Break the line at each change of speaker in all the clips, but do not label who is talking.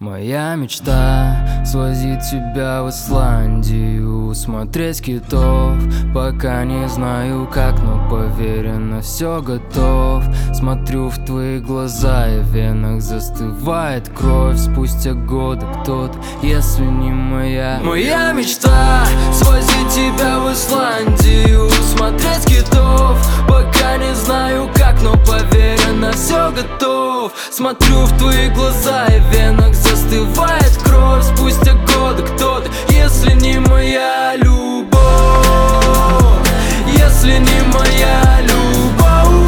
Моя мечта — свозить тебя в Исландию, смотреть китов. Пока не знаю как, но поверь, на все готов. Смотрю в твои глаза, и в венах застывает кровь. Спустя годы кто-то, если не моя. Моя мечта — свозить тебя в Исландию, смотреть китов. Пока не знаю как, но поверь, на все готов. Смотрю в твои глаза, и в венах застывает кровь. Спустя годы кто-то, если не моя любовь, если не моя любовь,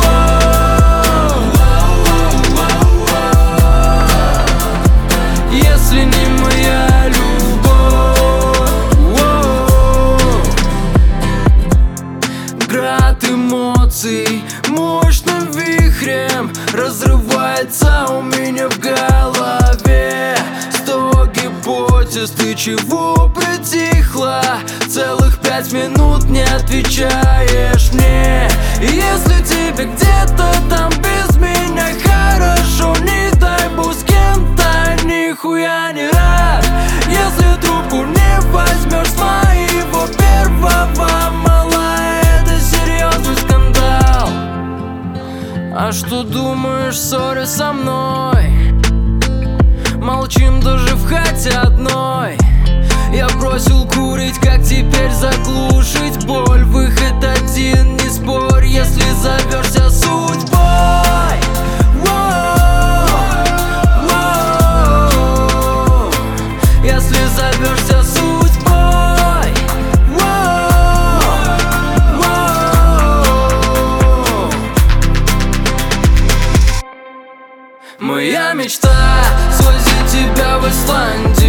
если не моя любовь. Град эмоций мощным вихрем разрывается у меня в голове. 100 гипотез, ты чего притихла? Целых 5 минут не отвечаешь мне. Если тебе где-то там без меня хорошо, не дай бог с кем-то, нихуя не рад. Если трубку не возьмешь с моего первого мала, это серьезный скандал. А что думаешь, ссоря со мной? Молчим даже в хате одной. Я бросил курить, как теперь заглушить боль? Выход один, не спорь, если зовешься судьбой. Если зовешься судьбой. Моя мечта — свозить тебя в Исландию,